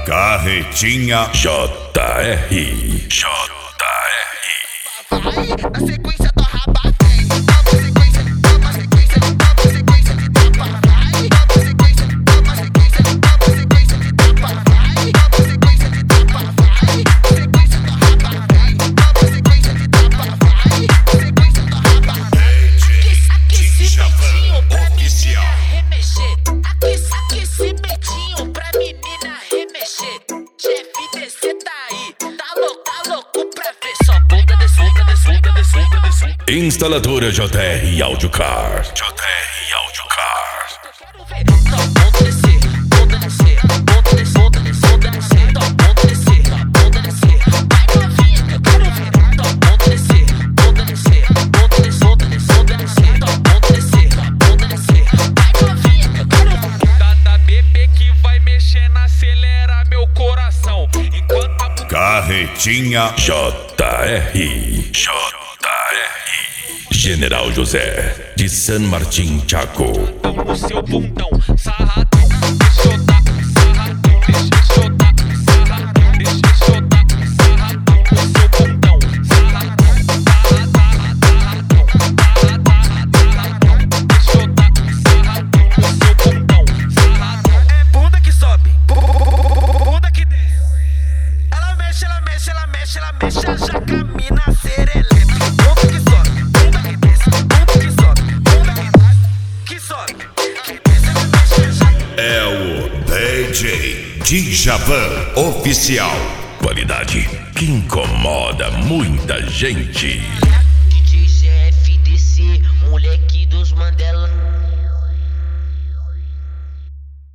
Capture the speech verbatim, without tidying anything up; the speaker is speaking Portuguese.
Carretinha J R. J R. Vai, na sequência do raba vem. Nova sequência, nova sequência, nova sequência de tapa. Vai, nova sequência, nova sequência, nova sequência de tapa. Vai, nova sequência de tapa. Vai, sequência do raba vem. Nova sequência de tapa. Vai, sequência do raba vem. Aquecimentinho pra menina remexer. Aquecimentinho pra menina remexer. Chefe descer daí, tá louco, tá louco pra ver só bunda descer, bunda descer, bunda descer, bunda descer. Instaladora J R Audiocar. J R Audiocar. Quero ver, tá bunda descer, bunda descer, bunda descer, bunda descer, bunda descer, tá bunda descer, tá bunda descer. Vai novinha, eu quero ver, tá bunda descer, bunda descer, bunda descer, bunda descer, bunda descer, tá bunda descer, tá bunda descer. Vai novinha, eu quero ver. Cada bebê que vai mexendo acelera meu coração. Enquanto a Carretinha J R. J R. General José de San Martín, Chaco. o seu bundão sarradão, deixa eu dar sarradão, deixa eu dar sarradão, deixa eu dar sarradão, o seu bundão sarradão, sarradão, sarradão, deixa eu dar sarradão, o seu bundão sarradão. É bunda que sobe, bunda que desce. Ela mexe, ela mexe, ela mexe, ela mexe, ela já camina serelepe. Bunda que sobe, bunda que desce, bunda que sobe, bunda que, que sobe, que desce, ela mexe, ela já. É o D J Djavan Oficial. Qualidade que incomoda muita gente.